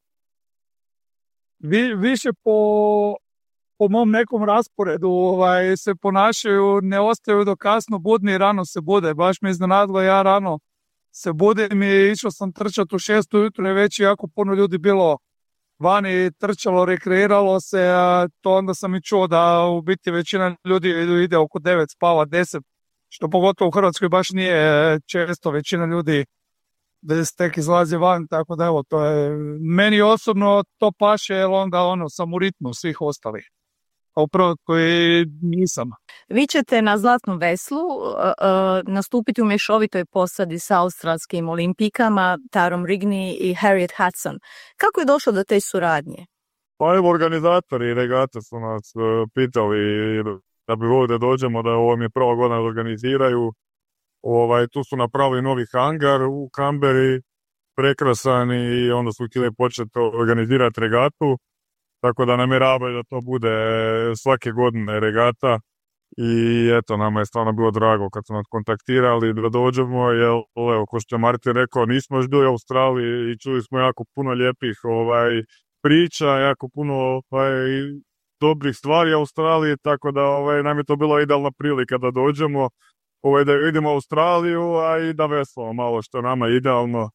vi, više po, po mom nekom rasporedu ovaj, se ponašaju, ne ostaju do kasno budni i rano se bude. Baš me iznenadilo, ja rano se budim i išao sam trčati u šest ujutro, je već jako puno ljudi bilo vani, trčalo, rekreiralo se, a to onda sam i čuo da u biti većina ljudi ide oko devet, spava deset, što pogotovo u Hrvatskoj baš nije često, većina ljudi bez tek izlazi van, tako da evo, to je, meni osobno to paše, jer onda ono, sam u ritmu svih ostalih. A upravo koji nisam. Vi ćete na Zlatnom veslu uh, uh, nastupiti u mješovitoj posadi sa australskim olimpijkama Tarom Rigney i Harriet Hudson. Kako je došlo do te suradnje? Pa evo, organizatori regate su nas uh, pitali da bi volili da dođemo, da ovo mi je prva godina da organiziraju. Ovaj, tu su napravili novi hangar u Canberri, prekrasan, i onda su htjeli početi organizirati regatu. Tako da namjeravaju da to bude svake godine regata i eto, nama je stvarno bilo drago kad su nas kontaktirali da dođemo, jer evo, ko što je Martin rekao, nismo još bili u Australiji i čuli smo jako puno lijepih ovaj, priča, jako puno ovaj, dobrih stvari u Australiji, tako da ovaj, nam je to bila idealna prilika da dođemo, ovaj, da vidimo Australiju, a i da veslamo malo, što nama je idealno.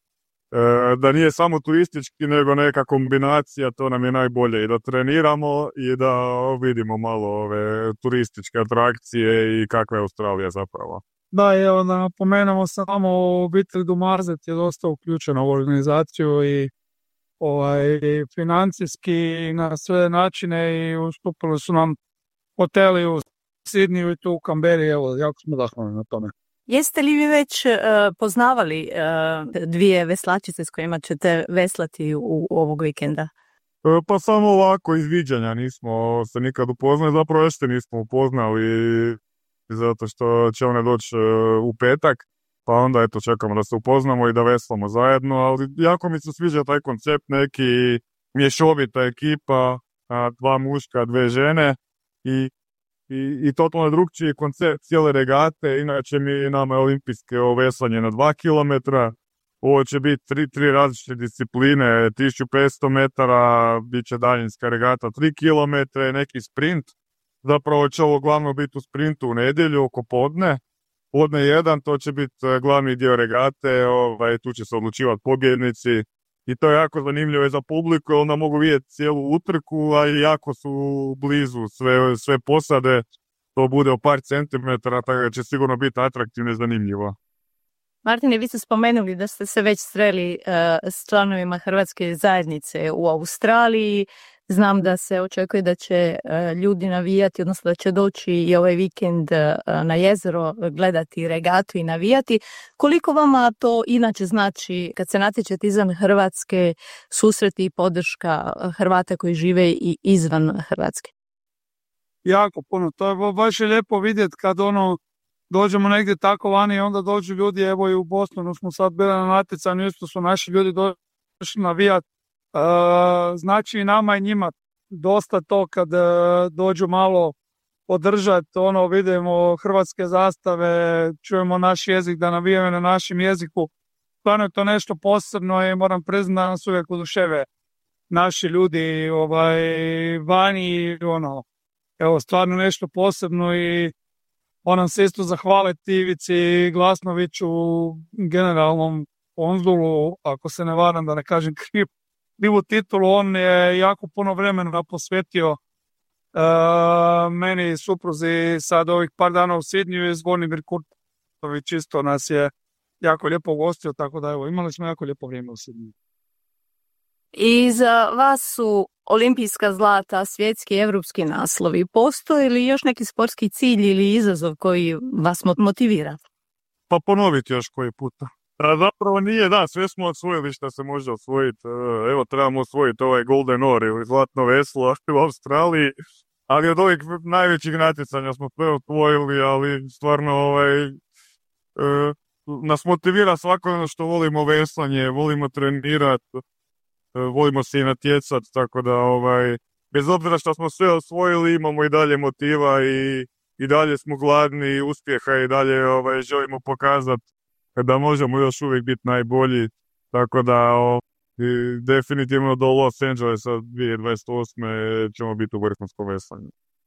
Da nije samo turistički, nego neka kombinacija, to nam je najbolje, i da treniramo i da vidimo malo ove turističke atrakcije i kakva je Australija zapravo. Da, evo da napomenemo samo, obitelj Dumarzet je dosta uključena u organizaciju i ovaj, financijski na sve načine, i ustupili su nam hoteli u Sidniju i tu u Canberri, evo, jako smo zahvalni na tome. Jeste li vi već uh, poznavali uh, dvije veslačice s kojima ćete veslati u, u ovog vikenda? E, pa samo ovako iz viđanja, nismo se nikad upoznali, zapravo još se nismo upoznali zato što će one doći uh, u petak, pa onda eto čekamo da se upoznamo i da veslamo zajedno, ali jako mi se sviđa taj koncept, neki mješovita ekipa, a, dva muška, dve žene i I, i totalno drugčiji koncept cijele regate. Inače mi nama je olimpijske veslanje na dva kilometra. Ovo će biti tri, tri različite discipline, tisuću petsto metara, bit će daljinska regata tri kilometra, neki sprint. Zapravo će ovo glavno biti u sprintu u nedjelju oko podne. Podne jedan, to će biti glavni dio regate, ovaj, tu će se odlučivati pobjednici. I to je jako zanimljivo za publiku, onda mogu vidjeti cijelu utrku, a i jako su blizu sve, sve posade, to bude o par centimetara, tako da će sigurno biti atraktivno i zanimljivo. Martine, vi ste spomenuli da ste se već sreli uh, s članovima Hrvatske zajednice u Australiji. Znam da se očekuje da će uh, ljudi navijati, odnosno da će doći i ovaj vikend uh, na jezero gledati regatu i navijati. Koliko vama to inače znači kad se natječete izvan Hrvatske, susreti i podrška Hrvata koji žive i izvan Hrvatske? jako puno. To je baš je lijepo vidjeti kad ono dođemo negdje tako vani i onda dođu ljudi, evo i u Bostonu smo sad bili na natjecanju, isto su naši ljudi došli navijat. Uh, znači i nama i njima dosta to kad uh, dođu malo podržati, ono, vidimo hrvatske zastave, čujemo naš jezik, da navijamo na našem jeziku. Stvarno je to nešto posebno i moram priznati da nas uvijek oduševe naši ljudi ovaj, vani, ono, evo, stvarno nešto posebno i moram se isto zahvaliti Ivici Glasnoviću, generalnom konzulu, ako se ne varam da ne kažem kriv, krivu titulu, on je jako puno vremena posvetio uh, meni i supruzi sad ovih par dana u Sidniju i Zvonimir Kurtović isto nas je jako lijepo ugostio, tako da evo, imali smo jako lijepo vrijeme u Sidniju. I za vas su olimpijska zlata, svjetski i evropski naslovi. Postoji li još neki sportski cilj ili izazov koji vas motivira? Pa ponoviti još koji puta. A zapravo nije, da, sve smo osvojili što se može osvojiti. Evo, trebamo osvojiti ovaj Golden Oar ili zlatno veslo u Australiji, ali od ovih najvećih natjecanja smo sve osvojili, ali stvarno ovaj, e, nas motivira svako što volimo veslanje, volimo trenirati, volimo se i natjecati, tako da ovaj, bez obzira što smo sve osvojili, imamo i dalje motiva i, i dalje smo gladni uspjeha i dalje ovaj, želimo pokazati da možemo još uvijek biti najbolji, tako da o, i definitivno do Los Angelesa dvije tisuće dvadeset osme ćemo biti u vrhunskom veslanju.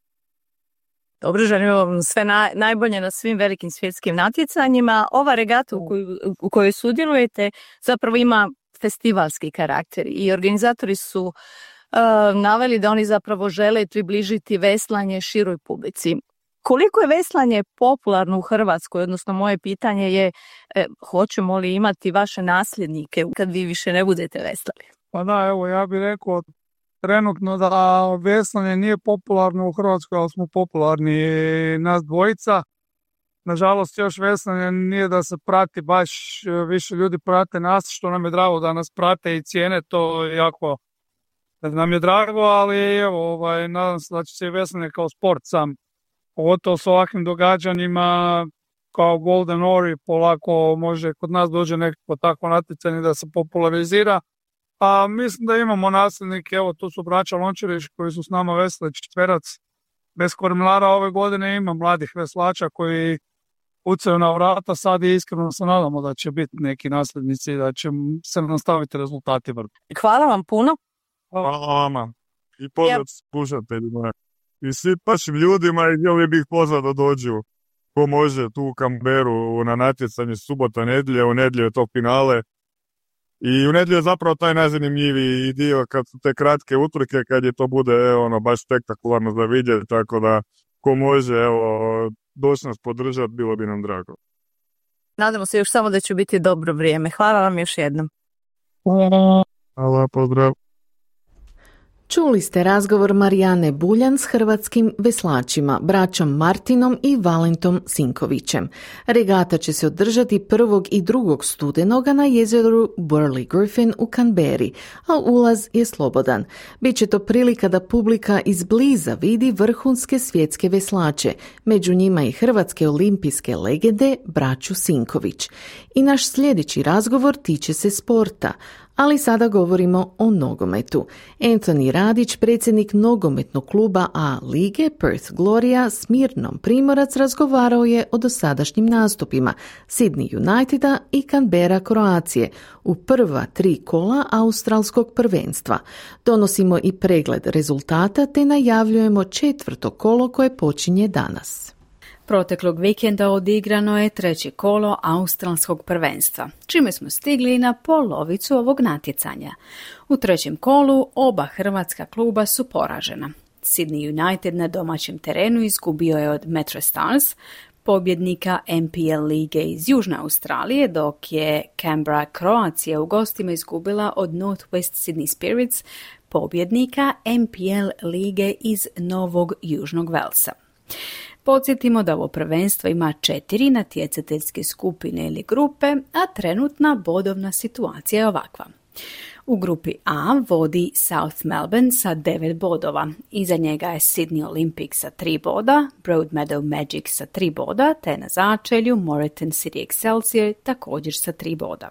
Dobro, želimo vam sve na, najbolje na svim velikim svjetskim natjecanjima. Ova regata u, koju, u kojoj sudjelujete zapravo ima festivalski karakter i organizatori su uh, naveli da oni zapravo žele približiti veslanje široj publici. Koliko je veslanje popularno u Hrvatskoj, odnosno moje pitanje je e, hoćemo li imati vaše nasljednike kad vi više ne budete veslali? Pa da, evo, ja bih rekao trenutno da veslanje nije popularno u Hrvatskoj, ali smo popularni nas dvojica. Nažalost, još veslanje nije da se prati, baš više ljudi prate nas, što nam je drago da nas prate i cijene, to je jako nam je drago, ali evo, ovaj, nadam se da će se i veslanje kao sport sam, pogotovo s ovakvim događanjima kao Golden Oar, polako može kod nas dođe nekako tako natjecanje da se popularizira. A mislim da imamo nasljednike, evo tu su braća Lončarić koji su s nama veslali četverac bez kormilara ove godine, ima mladih veslača koji pucaju na vrata, sad i iskreno se nadamo da će biti neki nasljednici i da će se nastaviti rezultati vrlo. Hvala vam puno. Hvala vama. I pozdrav yep. slušateljima. I svi pašim ljudima i htjeli bih pozvat da dođu ko može tu u Canberru na natjecanje subota, nedjelje, u nedjelju je to finale. I u nedjelju je zapravo taj najzanimljiviji dio kad su te kratke utrke, kad je to bude evo, ono, baš spektakularno za vidjeti, tako da ko može evo, doći nas podržati, bilo bi nam drago. Nadamo se još samo da će biti dobro vrijeme. Hvala vam još jednom. Hvala, pozdrav. Čuli ste razgovor Marijane Buljan s hrvatskim veslačima, braćom Martinom i Valentom Sinkovićem. Regata će se održati prvog i drugog studenoga na jezeru Burley Griffin u Canberri, a ulaz je slobodan. Biće to prilika da publika izbliza vidi vrhunske svjetske veslače, među njima i hrvatske olimpijske legende braću Sinković. I naš sljedeći razgovor tiče se sporta, ali sada govorimo o nogometu. Anthony Radić, predsjednik nogometnog kluba A lige Perth Gloria s Mirnom Primorac, razgovarao je o dosadašnjim nastupima Sydney Uniteda i Canberra Kroacije u prva tri kola australskog prvenstva. Donosimo i pregled rezultata te najavljujemo četvrto kolo koje počinje danas. Proteklog vikenda odigrano je treće kolo australskog prvenstva, čime smo stigli na polovicu ovog natjecanja. U trećem kolu oba hrvatska kluba su poražena. Sydney United na domaćem terenu izgubio je od Metro Stars, pobjednika N P L lige iz Južne Australije, dok je Canberra Kroacija u gostima izgubila od North West Sydney Spirits, pobjednika N P L lige iz Novog Južnog Velsa. Podsjetimo da ovo prvenstvo ima četiri natjecateljske skupine ili grupe, a trenutna bodovna situacija je ovakva. U grupi A vodi South Melbourne sa devet bodova. Iza njega je Sydney Olympic sa tri boda, Broadmeadow Magic sa tri boda, te na začelju Moreton City Excelsior također sa tri boda.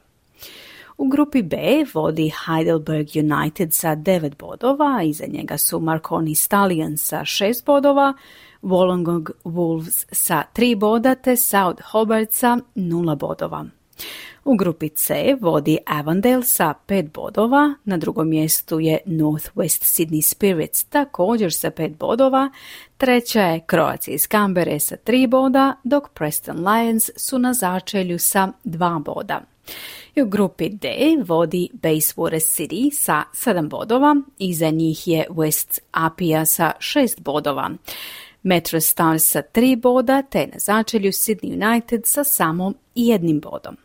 U grupi B vodi Heidelberg United sa devet bodova, iza njega su Marconi Stallions sa šest bodova, Wollongong Wolves sa tri boda, te South Hobart sa nula bodova. U grupi C vodi Avondale sa pet bodova, na drugom mjestu je North West Sydney Spirits također sa pet bodova, treća je Croatia iz Canberre sa tri boda, dok Preston Lions su na začelju sa dva boda. I u grupi D vodi Bayswater City sa sedam bodova, iza njih je West Apia sa šest bodova. Metro Stars sa tri boda, te na začelju Sydney United sa samo jednim bodom.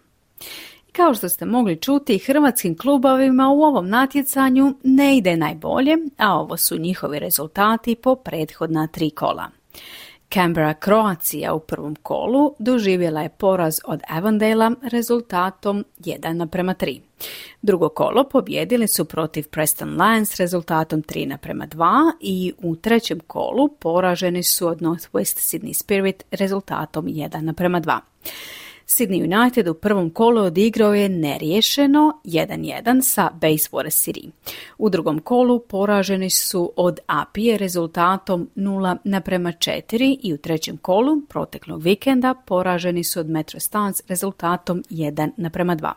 Kao što ste mogli čuti, hrvatskim klubovima u ovom natjecanju ne ide najbolje, a ovo su njihovi rezultati po prethodna tri kola. Canberra Croatia u prvom kolu doživjela je poraz od Avondale rezultatom jedan naprema tri. Drugo kolo pobjedili su protiv Preston Lions rezultatom tri naprema dva i u trećem kolu poraženi su od North West Sydney Spirit rezultatom jedan naprema dva. Sydney United u prvom kolu odigrao je neriješeno jedan jedan sa Bayswater City. U drugom kolu poraženi su od Apije rezultatom nula naprema četiri i u trećem kolu proteklog vikenda poraženi su od Metro Stars rezultatom jedan naprema dva.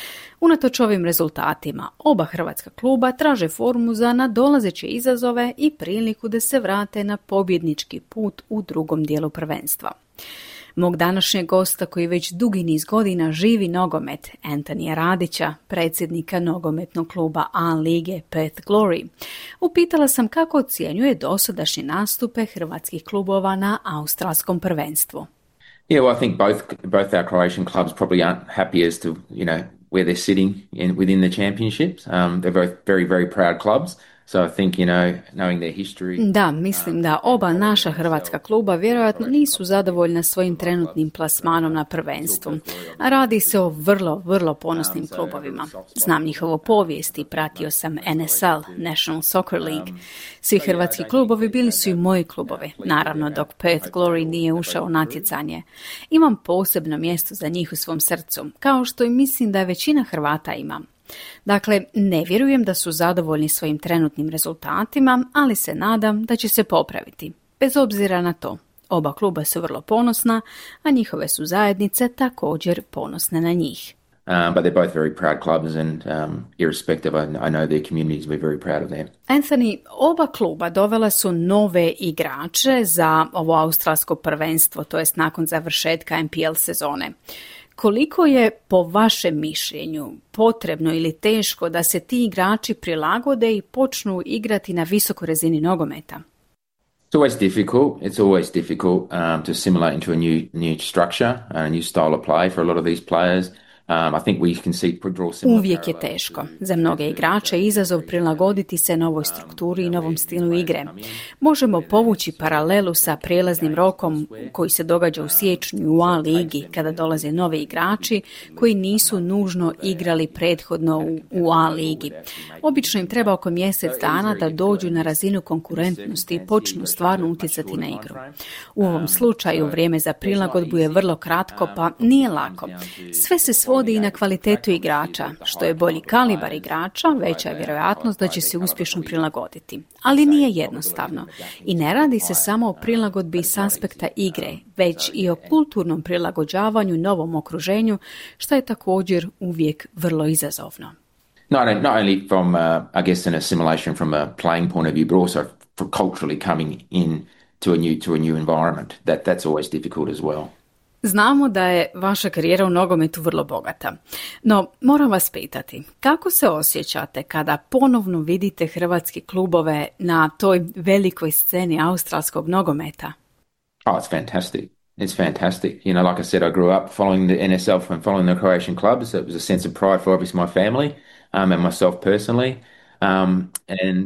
Unatoč ovim rezultatima, oba hrvatska kluba traže formu za nadolazeće izazove i priliku da se vrate na pobjednički put u drugom dijelu prvenstva. Mog današnjeg gosta koji već dugi niz godina živi nogomet, Antonija Radića, predsjednika nogometnog kluba A lige Perth Glory, upitala sam kako ocjenjuje dosadašnje nastupe hrvatskih klubova na australskom prvenstvu. Yeah, well, I think both both our Croatian clubs probably aren't happy as to, you know, where they're sitting in, within the championships. Um, they're both very, very proud clubs. So I think, you know, knowing their history... Da, mislim da oba naša hrvatska kluba vjerojatno nisu zadovoljna svojim trenutnim plasmanom na prvenstvu. A radi se o vrlo, vrlo ponosnim klubovima. Znam njihovu povijest i pratio sam N S L, National Soccer League. Svi hrvatski klubovi bili su i moji klubovi, naravno dok Perth Glory nije ušao u natjecanje. Imam posebno mjesto za njih u svom srcu, kao što i mislim da većina Hrvata ima. Dakle, ne vjerujem da su zadovoljni svojim trenutnim rezultatima, ali se nadam da će se popraviti. Bez obzira na to, oba kluba su vrlo ponosna, a njihove su zajednice također ponosne na njih. Um, but they're both very proud clubs and um, irrespective, I, I know their communities, we're very proud of them. Anthony, oba kluba dovela su nove igrače za ovo australsko prvenstvo, to jest nakon završetka N P L sezone. Koliko je, po vašem mišljenju, potrebno ili teško da se ti igrači prilagode i počnu igrati na visokoj razini nogometa? It's always difficult. It's always difficult um, to assimilate into a new new structure and a new style of play for a lot of these players. Um, I think we can see draw similar. Uvijek je teško. Za mnoge igrače je izazov prilagoditi se novoj strukturi i novom stilu igre. Možemo povući paralelu sa prijelaznim rokom koji se događa u siječnju u A ligi kada dolaze novi igrači koji nisu nužno igrali prethodno u, u A ligi. Obično im treba oko mjesec dana da dođu na razinu konkurentnosti i počnu stvarno utjecati na igru. U ovom slučaju vrijeme za prilagodbu je vrlo kratko, pa nije lako. Sve se svodi i na kvalitetu igrača. Što je bolji kalibar igrača, veća je vjerojatnost da će se uspješno prilagoditi. Ali nije jednostavno. I ne radi se samo o prilagodbi s aspekta igre, već i o kulturnom prilagođavanju novom okruženju, što je također uvijek vrlo izazovno. Not, not only from, uh, I guess, an assimilation from a playing point of view, but also for culturally coming in to a new, to a new environment. That, that's always difficult as well. Znamo da je vaša karijera u nogometu vrlo bogata. No, moram vas pitati, kako se osjećate kada ponovno vidite hrvatske klubove na toj velikoj sceni australskog nogometa? Oh, it's fantastic. It's fantastic. You know, like I said, I grew up following the N S L and following the Croatian clubs. It was a sense of pride for obviously my family um, and myself personally. Um, and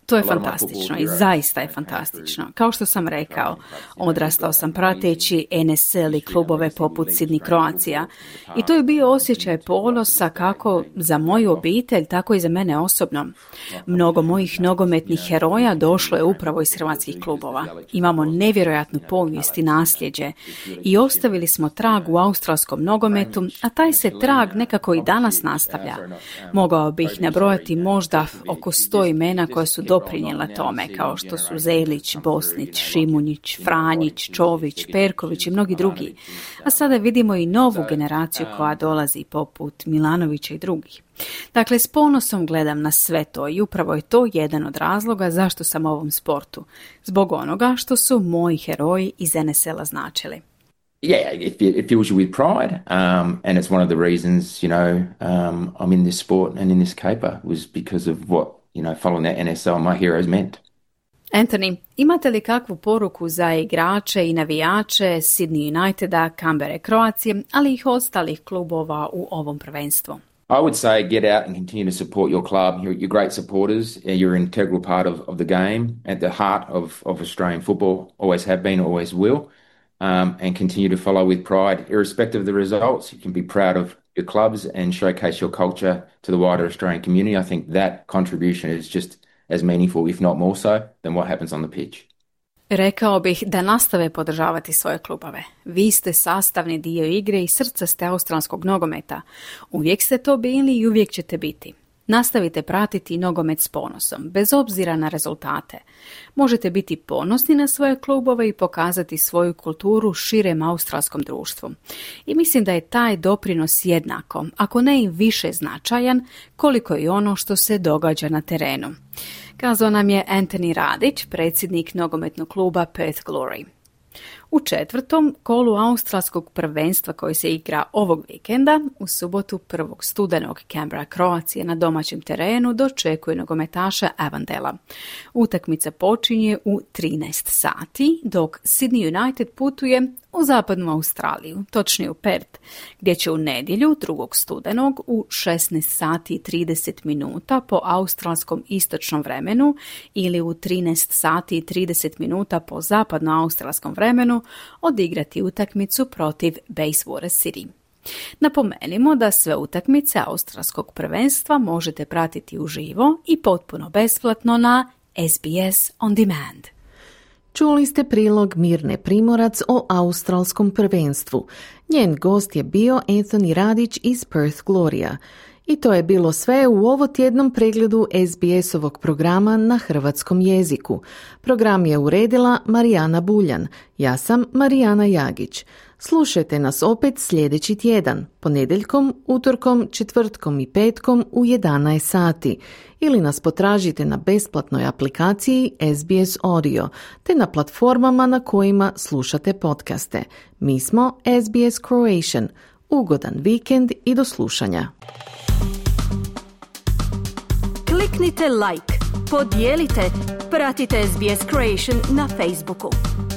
To je fantastično i zaista je fantastično. Kao što sam rekao, odrastao sam prateći N S L i klubove poput Sydney Croatia i to je bio osjećaj ponosa kako za moju obitelj, tako i za mene osobno. Mnogo mojih nogometnih heroja došlo je upravo iz hrvatskih klubova. Imamo nevjerojatnu povijest i nasljeđe i ostavili smo trag u australskom nogometu, a taj se trag nekako i danas nastavlja. Mogao bih nabrojati možda oko sto imena koja su doprinijela tome, kao što su Zelić, Bosnić, Šimunjić, Franjić, Čović, Perković i mnogi drugi. A sada vidimo i novu generaciju koja dolazi poput Milanovića i drugih. Dakle, s ponosom gledam na sve to i upravo je to jedan od razloga zašto sam u ovom sportu. Zbog onoga što su moji heroji iz N S L-a značili. Yeah, it, it fills you with pride, um, and it's one of the reasons, you know, um, I'm in this sport and in this caper was because of what, you know, following that N S L, my heroes meant. Anthony, imate li kakvu poruku za igrače i navijače Sydney Uniteda, Canberra Croacije, ali i ostalih klubova u ovom prvenstvu? I would say get out and continue to support your club. You're, you're great supporters. You're an integral part of, of the game, at the heart of, of Australian football. Always have been, always will. Um, and continue to follow with pride. Irrespective of the results, you can be proud of your clubs and showcase your culture to the wider Australian community. I think that contribution is just as meaningful, if not more so, than what happens on the pitch. Rekao bih da nastave podržavati svoje klubove. Vi ste sastavni dio igre i srca ste australskog nogometa. Uvijek ste to bili i uvijek ćete biti. Nastavite pratiti nogomet s ponosom, bez obzira na rezultate. Možete biti ponosni na svoje klubove i pokazati svoju kulturu širem australskom društvu. I mislim da je taj doprinos jednako, ako ne i više značajan, koliko i ono što se događa na terenu. Kazao nam je Anthony Radić, predsjednik nogometnog kluba Perth Glory. U četvrtom kolu australskog prvenstva koji se igra ovog vikenda, u subotu prvog studenog Canberra Croatia na domaćem terenu dočekuje nogometaša Avondela. Utakmica počinje u trinaest sati, dok Sydney United putuje u zapadnu Australiju, točnije u Perth, gdje će u nedjelju drugog studenog u šesnaest sati i trideset minuta po australskom istočnom vremenu ili u trinaest sati i trideset minuta po zapadno-australskom vremenu odigrati utakmicu protiv Bayswater City. Napomenimo da sve utakmice australskog prvenstva možete pratiti uživo i potpuno besplatno na S B S On Demand. Čuli ste prilog Mirne Primorac o australskom prvenstvu. Njen gost je bio Anthony Radić iz Perth Gloria. I to je bilo sve u ovotjednom pregledu S B S-ovog programa na hrvatskom jeziku. Program je uredila Marijana Buljan. Ja sam Marijana Jagić. Slušajte nas opet sljedeći tjedan, ponedjeljkom, utorkom, četvrtkom i petkom u jedanaest sati. Ili nas potražite na besplatnoj aplikaciji S B S Audio, te na platformama na kojima slušate podcaste. Mi smo S B S Croatian. Ugodan vikend i do slušanja. Kliknite like, podijelite, pratite S B S Croatian na Facebooku.